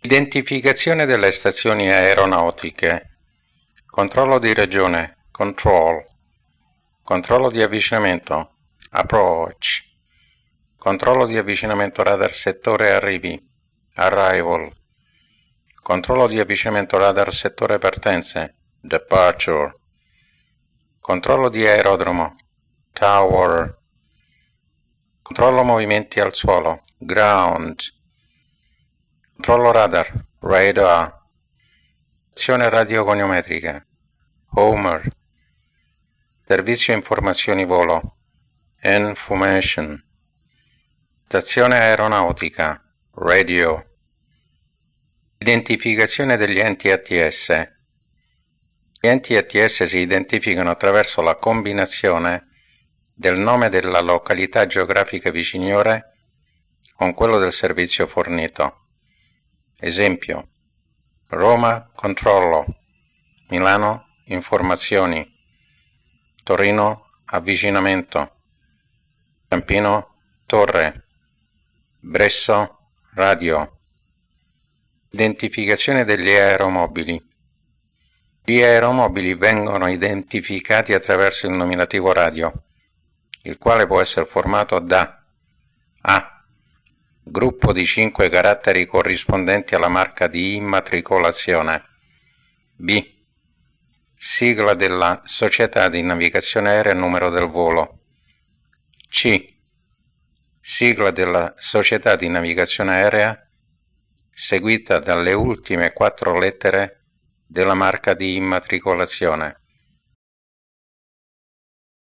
Identificazione delle stazioni aeronautiche. Controllo di regione, control. Controllo di avvicinamento, approach. Controllo di avvicinamento radar settore arrivi, arrival. Controllo di avvicinamento radar settore partenze, departure. Controllo di aerodromo, tower. Controllo movimenti al suolo, ground. Controllo radar, radar. Stazione radiogoniometrica, Homer. Servizio informazioni volo, information. Stazione aeronautica, radio. Identificazione degli enti ATS. Gli enti ATS si identificano attraverso la combinazione del nome della località geografica viciniore con quello del servizio fornito. Esempio: Roma, controllo. Milano, informazioni. Torino, avvicinamento. Campino, torre. Bresso, radio. Identificazione degli aeromobili. Gli aeromobili vengono identificati attraverso il nominativo radio, il quale può essere formato da A. Gruppo di 5 caratteri corrispondenti alla marca di immatricolazione. B. Sigla della società di navigazione aerea e numero del volo. C. Sigla della società di navigazione aerea seguita dalle ultime 4 lettere della marca di immatricolazione.